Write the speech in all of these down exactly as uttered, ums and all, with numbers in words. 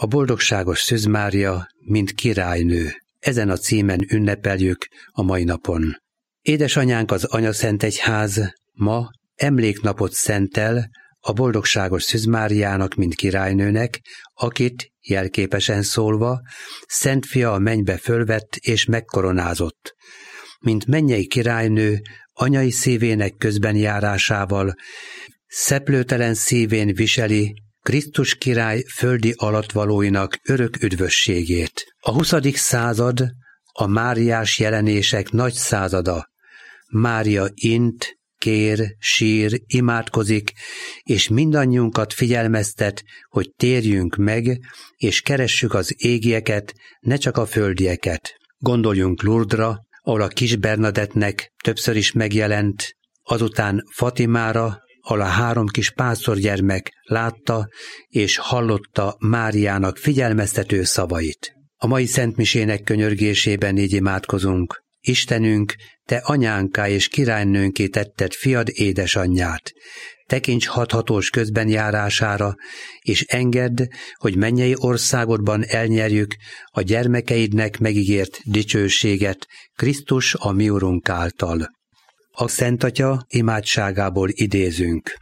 a boldogságos Szűz Mária, mint királynő. Ezen a címen ünnepeljük a mai napon. Édesanyánk az Anyaszentegyház ma emléknapot szentel a boldogságos Szűz Máriának, mint királynőnek, akit, jelképesen szólva, Szent Fia a mennybe fölvett és megkoronázott. Mint mennyei királynő, anyai szívének közbenjárásával, szeplőtelen szívén viseli Krisztus király földi alattvalóinak örök üdvösségét. A huszadik század a máriás jelenések nagy százada. Mária int, kér, sír, imádkozik, és mindannyiunkat figyelmeztet, hogy térjünk meg, és keressük az égieket, ne csak a földieket. Gondoljunk Lourdesra, ahol a kis Bernadettnek többször is megjelent, azután Fatimára, ahol a három kis pásztorgyermek látta és hallotta Máriának figyelmeztető szavait. A mai szentmisének könyörgésében így imádkozunk. Istenünk, te anyánká és királynőnké tetted fiad édesanyját. Tekints hathatós közbenjárására, és engedd, hogy mennyei országodban elnyerjük a gyermekeidnek megígért dicsőséget Krisztus a mi Urunk által. A Szent Atya imádságából idézünk.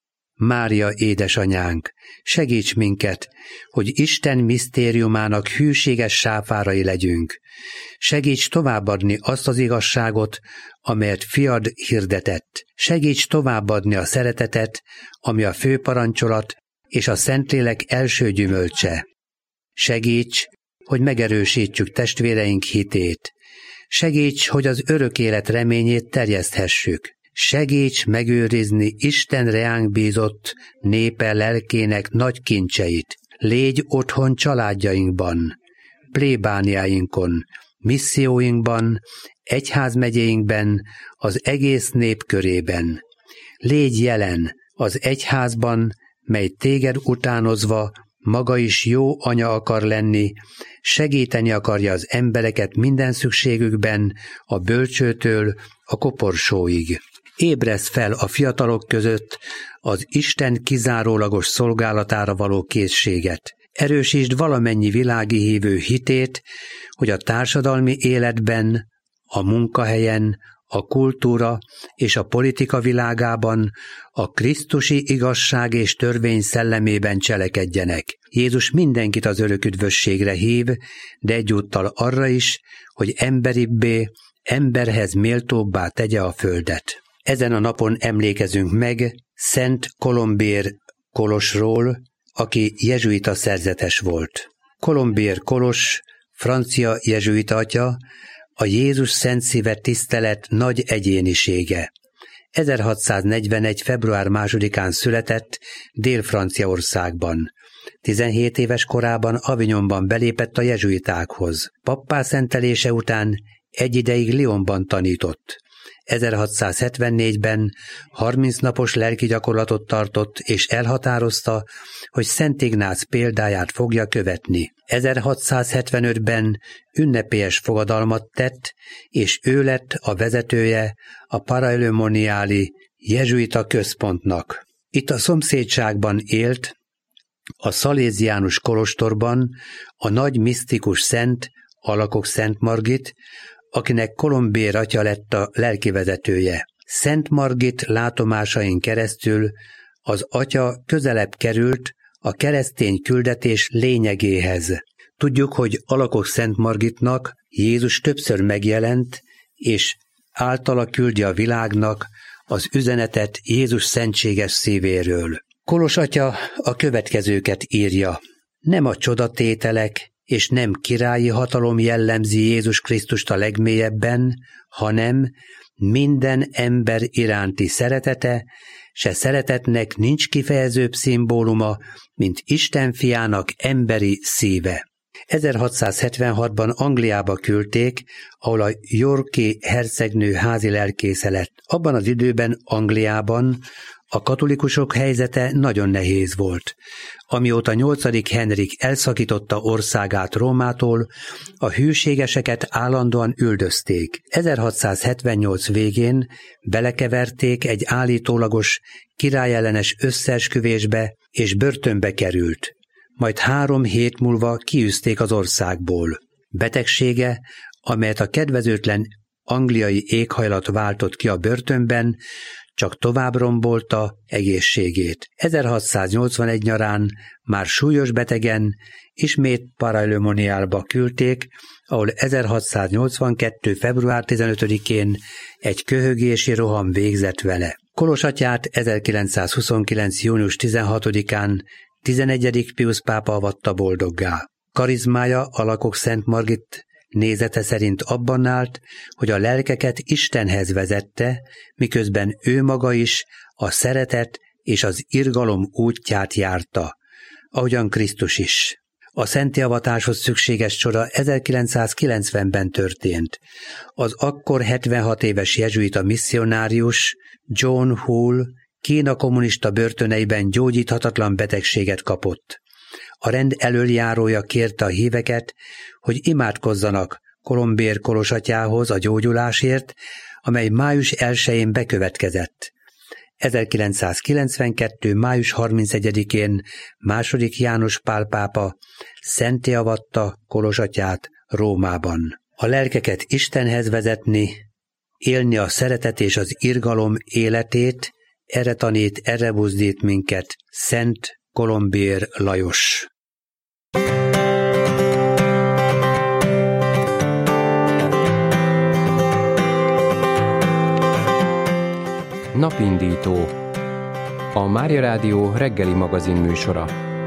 Mária édesanyánk, segíts minket, hogy Isten misztériumának hűséges sáfárai legyünk. Segíts továbbadni azt az igazságot, amelyet fiad hirdetett. Segíts továbbadni a szeretetet, ami a főparancsolat és a Szentlélek első gyümölcse. Segíts, hogy megerősítsük testvéreink hitét. Segíts, hogy az örök élet reményét terjeszthessük. Segíts megőrizni Isten reánk bízott népe lelkének nagy kincseit. Légy otthon családjainkban, plébániáinkon, misszióinkban, egyházmegyéinkben, az egész nép körében. Légy jelen az egyházban, mely téged utánozva maga is jó anya akar lenni, segíteni akarja az embereket minden szükségükben, a bölcsőtől a koporsóig. Ébresz fel a fiatalok között az Isten kizárólagos szolgálatára való készséget. Erősítsd valamennyi világi hívő hitét, hogy a társadalmi életben, a munkahelyen, a kultúra és a politika világában a krisztusi igazság és törvény szellemében cselekedjenek. Jézus mindenkit az örök üdvösségre hív, de egyúttal arra is, hogy emberibbé, emberhez méltóbbá tegye a földet. Ezen a napon emlékezünk meg Szent Kolombér Kolosról, aki jezsuita szerzetes volt. Kolombér Kolos, francia jezsuita atya, a Jézus Szent Szíve tisztelet nagy egyénisége. ezerhatszáznegyvenegy. február másodikán született Dél-Franciaországban. tizenhét éves korában Avignonban belépett a jezsuitákhoz. Pappá szentelése után egy ideig Lyonban tanított. ezerhatszázhetvennégyben harminc napos lelki gyakorlatot tartott, és elhatározta, hogy Szent Ignác példáját fogja követni. ezerhatszázhetvenötben ünnepélyes fogadalmat tett, és ő lett a vezetője a Paraillemoniáli jezsuita központnak. Itt a szomszédságban élt, a szaléziánus kolostorban a nagy misztikus szent, Alakok Szent Margit, akinek Kolombér atya lett a lelkivezetője. Szent Margit látomásain keresztül az atya közelebb került a keresztény küldetés lényegéhez. Tudjuk, hogy Alakok Szent Margitnak Jézus többször megjelent, és általa küldi a világnak az üzenetet Jézus szentséges szívéről. Kolos atya a következőket írja. Nem a csodatételek és nem királyi hatalom jellemzi Jézus Krisztust a legmélyebben, hanem minden ember iránti szeretete, se szeretetnek nincs kifejezőbb szimbóluma, mint Isten fiának emberi szíve. ezerhatszázhetvenhatban Angliába küldték, ahol a yorki hercegnő házi lelkésze lett. Abban az időben Angliában a katolikusok helyzete nagyon nehéz volt. Amióta nyolcadik Henrik elszakította országát Rómától, a hűségeseket állandóan üldözték. ezerhatszázhetvennyolc végén belekeverték egy állítólagos királyellenes összeesküvésbe, és börtönbe került. majd három hét múlva kiűzték az országból. Betegsége, amelyet a kedvezőtlen angliai éghajlat váltott ki a börtönben, csak tovább rombolta egészségét. ezerhatszáznyolcvanegy nyarán már súlyos betegen ismét Paray-le-Monialba küldték, ahol ezerhatszáznyolcvankettő február tizenötödikén egy köhögési roham végzett vele. Kolosatyát ezerkilencszázhuszonkilenc június tizenhatodikán tizenegyedik Piusz pápa avatta boldoggá. Karizmája a lakok Szent Margit nézete szerint abban állt, hogy a lelkeket Istenhez vezette, miközben ő maga is a szeretet és az irgalom útját járta, ahogyan Krisztus is. A szenttéavatáshoz szükséges csoda ezerkilencszázkilencvenben történt. Az akkor hetvenhat éves jezsuita misszionárius John Hull Kína kommunista börtöneiben gyógyíthatatlan betegséget kapott. A rend elöljárója kérte a híveket, hogy imádkozzanak Colombier Kolosatyához a gyógyulásért, amely május elsején bekövetkezett. ezerkilencszázkilencvenkettő május harmincegyedikén második János Pál pápa szentté avatta Kolosatyát Rómában. A lelkeket Istenhez vezetni, élni a szeretet és az irgalom életét, erre tanít, erre buzdít minket Szent Colombier Lajos. Napindító. A Mária Rádió reggeli magazin műsora.